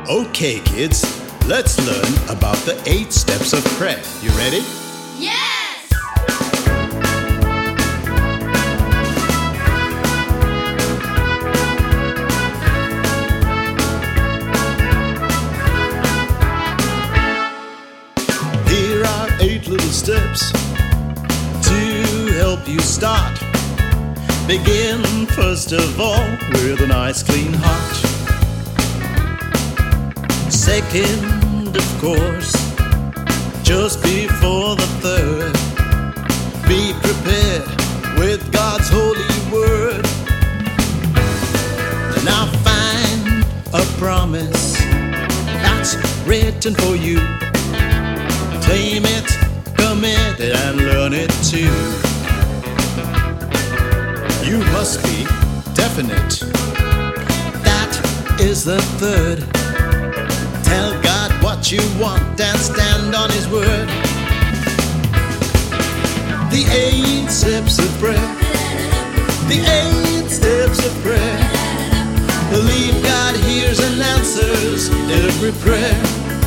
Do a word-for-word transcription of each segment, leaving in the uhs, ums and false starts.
Okay, kids, let's learn about the eight steps of prayer. You ready? Yes! Here are eight little steps to help you start. Begin first of all with a nice clean heart. Second, of course, just before the third, be prepared with God's holy word. Now find a promise that's written for you. Claim it, commit it, and learn it too. You must be definite. That is the third. Tell God what you want and stand on His word. The eight steps of prayer. The eight steps of prayer. Believe God hears and answers every prayer.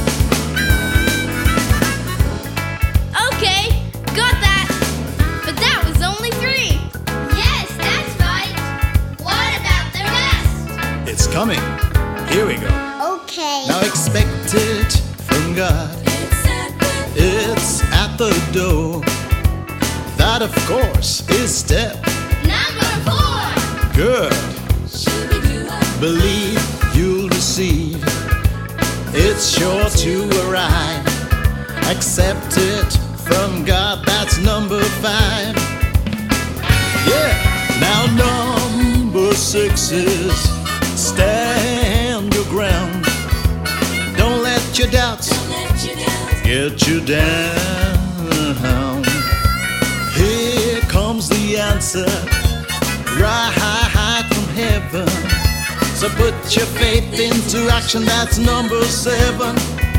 Okay, got that. But that was only three. Yes, that's right. What about the rest? It's coming. Here we go. Okay. Now expect it from God. It's at the door. That, of course, is step Number four. good. Believe you'll receive. It's sure to arrive. Accept it from God. That's number five. Yeah. Now number six is stand your ground. Don't let your doubts get you down. Here comes the answer, right from heaven. So put your faith into action. That's number seven.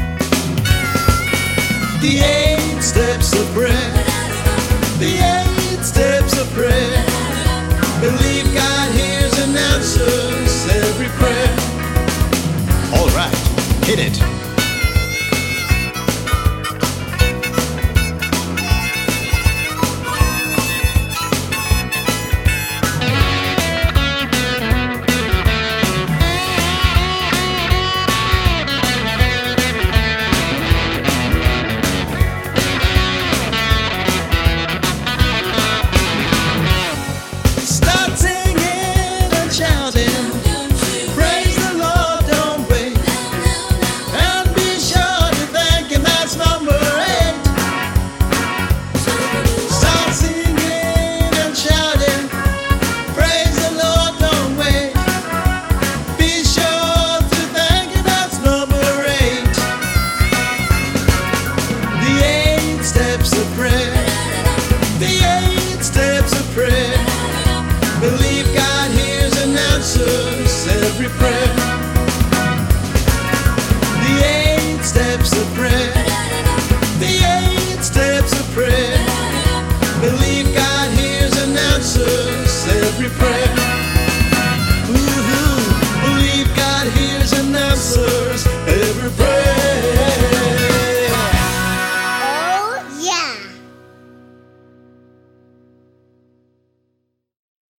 The eight steps of prayer. The eight steps of prayer. Believe God hears and answers every prayer. All right, hit it.